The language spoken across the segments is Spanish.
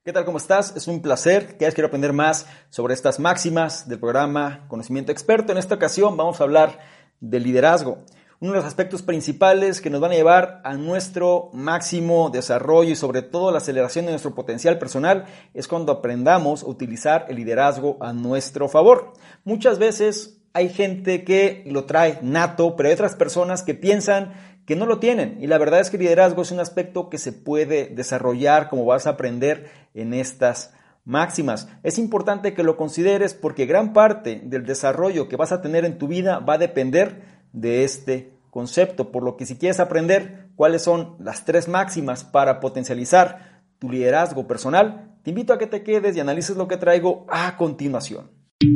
¿Qué tal? ¿Cómo estás? Es un placer que hayas querido aprender más sobre estas máximas del programa Conocimiento Experto. En esta ocasión vamos a hablar de liderazgo, uno de los aspectos principales que nos van a llevar a nuestro máximo desarrollo y sobre todo la aceleración de nuestro potencial personal es cuando aprendamos a utilizar el liderazgo a nuestro favor. Muchas veces hay gente que lo trae nato, pero hay otras personas que piensan que no lo tienen. Y la verdad es que el liderazgo es un aspecto que se puede desarrollar, como vas a aprender en estas máximas. Es importante que lo consideres porque gran parte del desarrollo que vas a tener en tu vida va a depender de este concepto. Por lo que si quieres aprender cuáles son las 3 máximas para potencializar tu liderazgo personal, te invito a que te quedes y analices lo que traigo a continuación.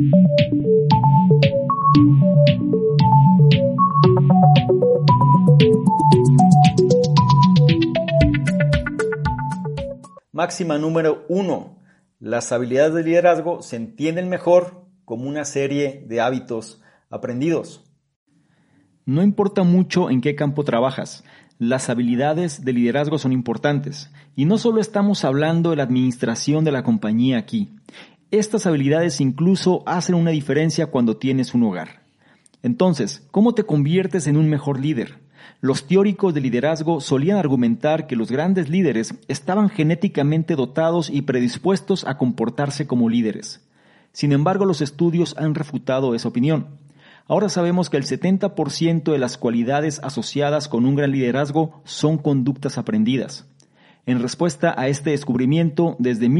Máxima número 1. Las habilidades de liderazgo se entienden mejor como una serie de hábitos aprendidos. No importa mucho en qué campo trabajas, las habilidades de liderazgo son importantes. Y no solo estamos hablando de la administración de la compañía aquí. Estas habilidades incluso hacen una diferencia cuando tienes un hogar. Entonces, ¿cómo te conviertes en un mejor líder? Los teóricos de liderazgo solían argumentar que los grandes líderes estaban genéticamente dotados y predispuestos a comportarse como líderes. Sin embargo, los estudios han refutado esa opinión. Ahora sabemos que el 70% de las cualidades asociadas con un gran liderazgo son conductas aprendidas. En respuesta a este descubrimiento, desde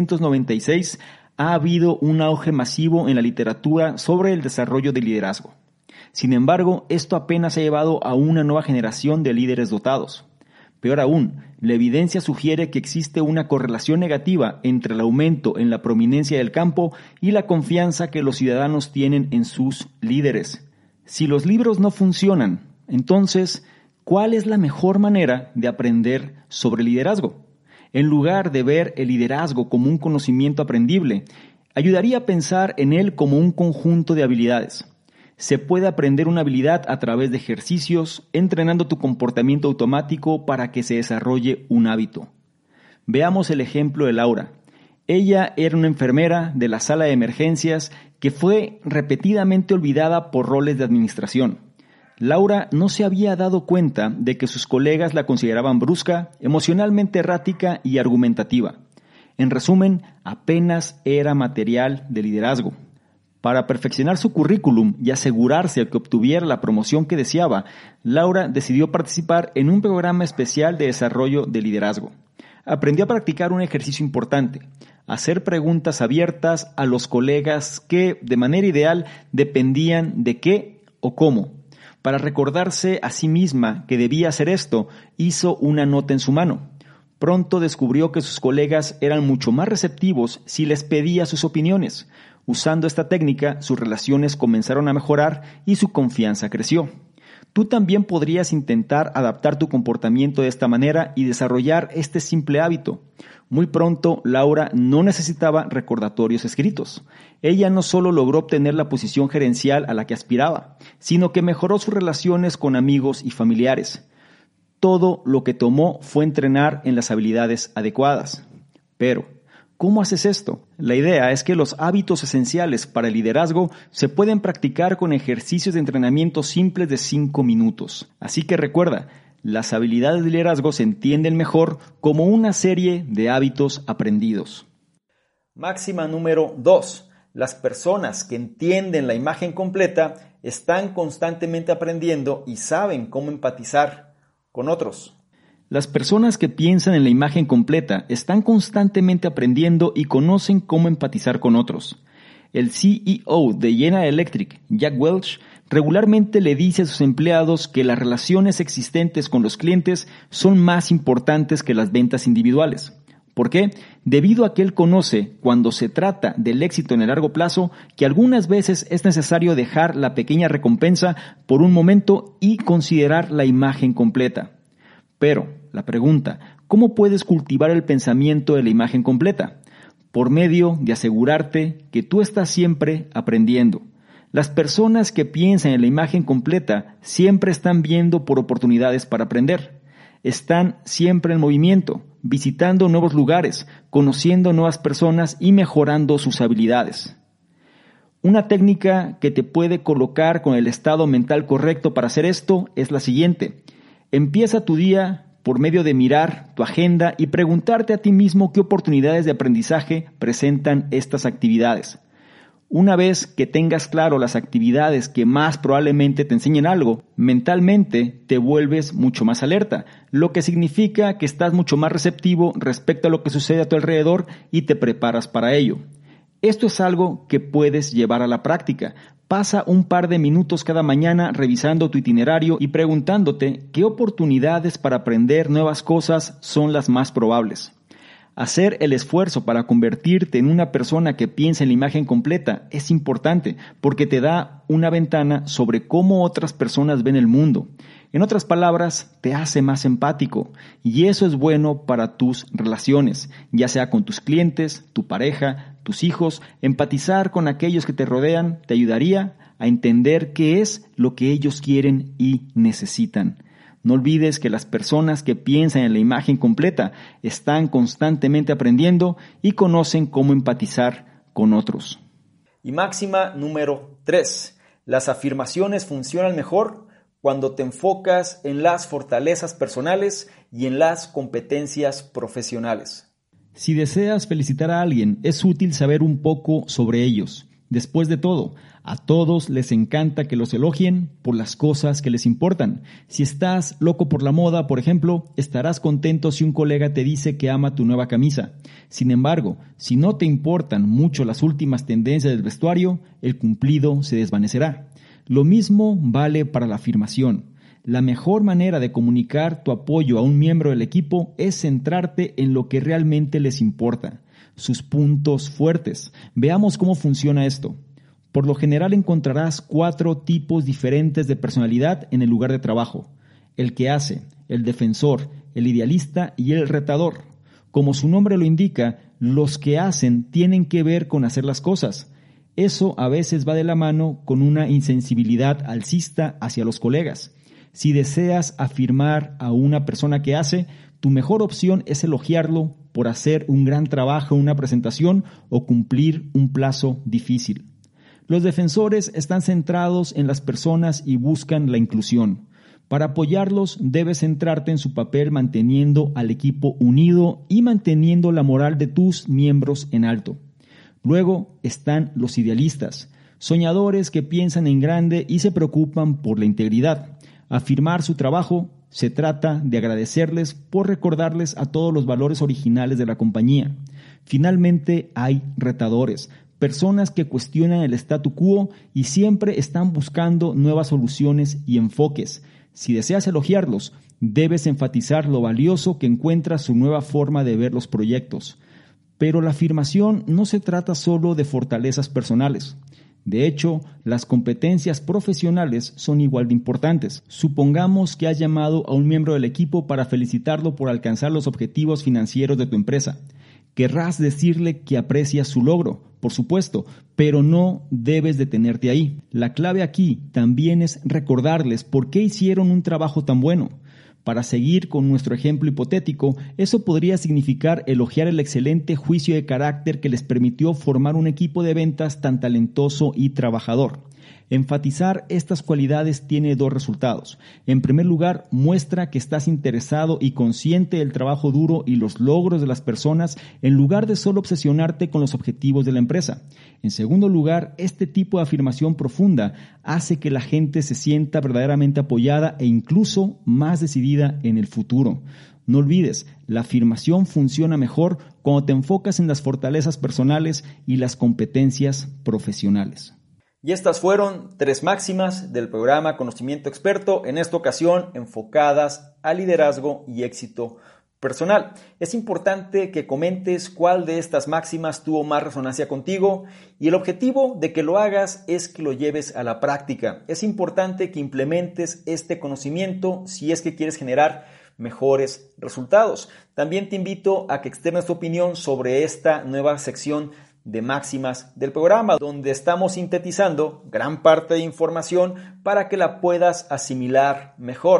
1996 ha habido un auge masivo en la literatura sobre el desarrollo del liderazgo. Sin embargo, esto apenas ha llevado a una nueva generación de líderes dotados. Peor aún, la evidencia sugiere que existe una correlación negativa entre el aumento en la prominencia del campo y la confianza que los ciudadanos tienen en sus líderes. Si los libros no funcionan, entonces, ¿cuál es la mejor manera de aprender sobre liderazgo? En lugar de ver el liderazgo como un conocimiento aprendible, ayudaría a pensar en él como un conjunto de habilidades. Se puede aprender una habilidad a través de ejercicios, entrenando tu comportamiento automático para que se desarrolle un hábito. Veamos el ejemplo de Laura. Ella era una enfermera de la sala de emergencias que fue repetidamente olvidada por roles de administración. Laura no se había dado cuenta de que sus colegas la consideraban brusca, emocionalmente errática y argumentativa. En resumen, apenas era material de liderazgo. Para perfeccionar su currículum y asegurarse de que obtuviera la promoción que deseaba, Laura decidió participar en un programa especial de desarrollo de liderazgo. Aprendió a practicar un ejercicio importante, hacer preguntas abiertas a los colegas que, de manera ideal, dependían de qué o cómo. Para recordarse a sí misma que debía hacer esto, hizo una nota en su mano. Pronto descubrió que sus colegas eran mucho más receptivos si les pedía sus opiniones. Usando esta técnica, sus relaciones comenzaron a mejorar y su confianza creció. Tú también podrías intentar adaptar tu comportamiento de esta manera y desarrollar este simple hábito. Muy pronto, Laura no necesitaba recordatorios escritos. Ella no solo logró obtener la posición gerencial a la que aspiraba, sino que mejoró sus relaciones con amigos y familiares. Todo lo que tomó fue entrenar en las habilidades adecuadas. Pero, ¿cómo haces esto? La idea es que los hábitos esenciales para el liderazgo se pueden practicar con ejercicios de entrenamiento simples de 5 minutos. Así que recuerda, las habilidades de liderazgo se entienden mejor como una serie de hábitos aprendidos. Máxima número 2. Las personas que entienden la imagen completa están constantemente aprendiendo y saben cómo empatizar con otros. Las personas que piensan en la imagen completa están constantemente aprendiendo y conocen cómo empatizar con otros. El CEO de General Electric, Jack Welch, regularmente le dice a sus empleados que las relaciones existentes con los clientes son más importantes que las ventas individuales. ¿Por qué? Debido a que él conoce, cuando se trata del éxito en el largo plazo, que algunas veces es necesario dejar la pequeña recompensa por un momento y considerar la imagen completa. Pero, la pregunta, ¿cómo puedes cultivar el pensamiento de la imagen completa? Por medio de asegurarte que tú estás siempre aprendiendo. Las personas que piensan en la imagen completa siempre están viendo por oportunidades para aprender. Están siempre en movimiento, visitando nuevos lugares, conociendo nuevas personas y mejorando sus habilidades. Una técnica que te puede colocar con el estado mental correcto para hacer esto es la siguiente. Empieza tu día por medio de mirar tu agenda y preguntarte a ti mismo qué oportunidades de aprendizaje presentan estas actividades. Una vez que tengas claro las actividades que más probablemente te enseñen algo, mentalmente te vuelves mucho más alerta, lo que significa que estás mucho más receptivo respecto a lo que sucede a tu alrededor y te preparas para ello. Esto es algo que puedes llevar a la práctica. Pasa un par de minutos cada mañana revisando tu itinerario y preguntándote qué oportunidades para aprender nuevas cosas son las más probables. Hacer el esfuerzo para convertirte en una persona que piensa en la imagen completa es importante porque te da una ventana sobre cómo otras personas ven el mundo. En otras palabras, te hace más empático y eso es bueno para tus relaciones, ya sea con tus clientes, tu pareja, tus hijos. Empatizar con aquellos que te rodean te ayudaría a entender qué es lo que ellos quieren y necesitan. No olvides que las personas que piensan en la imagen completa están constantemente aprendiendo y conocen cómo empatizar con otros. Y máxima número 3. Las afirmaciones funcionan mejor cuando te enfocas en las fortalezas personales y en las competencias profesionales. Si deseas felicitar a alguien, es útil saber un poco sobre ellos. Después de todo, a todos les encanta que los elogien por las cosas que les importan. Si estás loco por la moda, por ejemplo, estarás contento si un colega te dice que ama tu nueva camisa. Sin embargo, si no te importan mucho las últimas tendencias del vestuario, el cumplido se desvanecerá. Lo mismo vale para la afirmación. La mejor manera de comunicar tu apoyo a un miembro del equipo es centrarte en lo que realmente les importa, sus puntos fuertes. Veamos cómo funciona esto. Por lo general encontrarás 4 tipos diferentes de personalidad en el lugar de trabajo: el que hace, el defensor, el idealista y el retador. Como su nombre lo indica, los que hacen tienen que ver con hacer las cosas. Eso a veces va de la mano con una insensibilidad alcista hacia los colegas. Si deseas afirmar a una persona que hace, tu mejor opción es elogiarlo por hacer un gran trabajo en una presentación o cumplir un plazo difícil. Los defensores están centrados en las personas y buscan la inclusión. Para apoyarlos, debes centrarte en su papel manteniendo al equipo unido y manteniendo la moral de tus miembros en alto. Luego están los idealistas, soñadores que piensan en grande y se preocupan por la integridad. Afirmar su trabajo se trata de agradecerles por recordarles a todos los valores originales de la compañía. Finalmente hay retadores, personas que cuestionan el statu quo y siempre están buscando nuevas soluciones y enfoques. Si deseas elogiarlos, debes enfatizar lo valioso que encuentra su nueva forma de ver los proyectos. Pero la afirmación no se trata solo de fortalezas personales. De hecho, las competencias profesionales son igual de importantes. Supongamos que has llamado a un miembro del equipo para felicitarlo por alcanzar los objetivos financieros de tu empresa. Querrás decirle que aprecias su logro, por supuesto, pero no debes detenerte ahí. La clave aquí también es recordarles por qué hicieron un trabajo tan bueno. Para seguir con nuestro ejemplo hipotético, eso podría significar elogiar el excelente juicio de carácter que les permitió formar un equipo de ventas tan talentoso y trabajador. Enfatizar estas cualidades tiene 2 resultados. En primer lugar, muestra que estás interesado y consciente del trabajo duro y los logros de las personas en lugar de solo obsesionarte con los objetivos de la empresa. En segundo lugar, este tipo de afirmación profunda hace que la gente se sienta verdaderamente apoyada e incluso más decidida en el futuro. No olvides, la afirmación funciona mejor cuando te enfocas en las fortalezas personales y las competencias profesionales. Y estas fueron 3 máximas del programa Conocimiento Experto, en esta ocasión enfocadas a liderazgo y éxito personal. Es importante que comentes cuál de estas máximas tuvo más resonancia contigo y el objetivo de que lo hagas es que lo lleves a la práctica. Es importante que implementes este conocimiento si es que quieres generar mejores resultados. También te invito a que externes tu opinión sobre esta nueva sección de máximas del programa, donde estamos sintetizando gran parte de información para que la puedas asimilar mejor.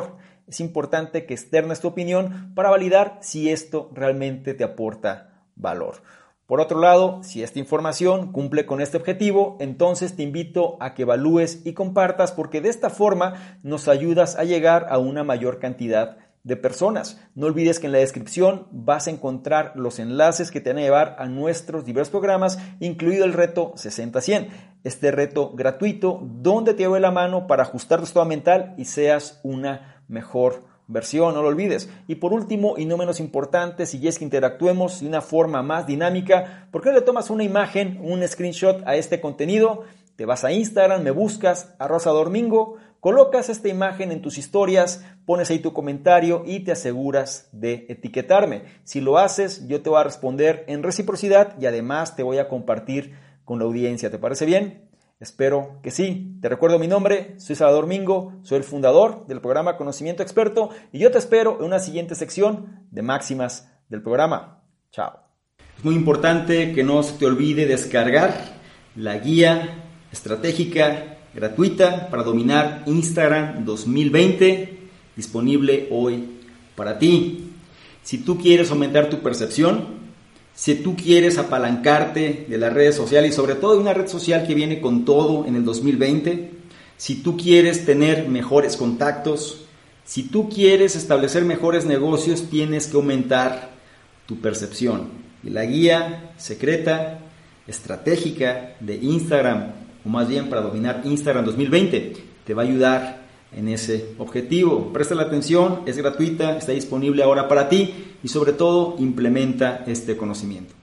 Es importante que externes tu opinión para validar si esto realmente te aporta valor. Por otro lado, si esta información cumple con este objetivo, entonces te invito a que evalúes y compartas, porque de esta forma nos ayudas a llegar a una mayor cantidad de personas. No olvides que en la descripción vas a encontrar los enlaces que te van a llevar a nuestros diversos programas, incluido el reto 60-100. Este reto gratuito donde te llevo de la mano para ajustar tu estado mental y seas una mejor versión, no lo olvides. Y por último, y no menos importante, si quieres que interactuemos de una forma más dinámica, ¿por qué no le tomas una imagen, un screenshot a este contenido? Te vas a Instagram, me buscas, @Domingo, colocas esta imagen en tus historias, pones ahí tu comentario y te aseguras de etiquetarme. Si lo haces, yo te voy a responder en reciprocidad y además te voy a compartir con la audiencia. ¿Te parece bien? Espero que sí. Te recuerdo mi nombre, soy Salvador Mingo, soy el fundador del programa Conocimiento Experto y yo te espero en una siguiente sección de máximas del programa. Chao. Es muy importante que no se te olvide descargar la guía estratégica gratuita para dominar Instagram 2020, disponible hoy para ti. Si tú quieres aumentar tu percepción, si tú quieres apalancarte de las redes sociales y sobre todo de una red social que viene con todo en el 2020, si tú quieres tener mejores contactos, si tú quieres establecer mejores negocios, tienes que aumentar tu percepción. Y la guía secreta, estratégica de Instagram, o más bien para dominar Instagram 2020, te va a ayudar en ese objetivo. Presta la atención, es gratuita, está disponible ahora para ti y sobre todo implementa este conocimiento.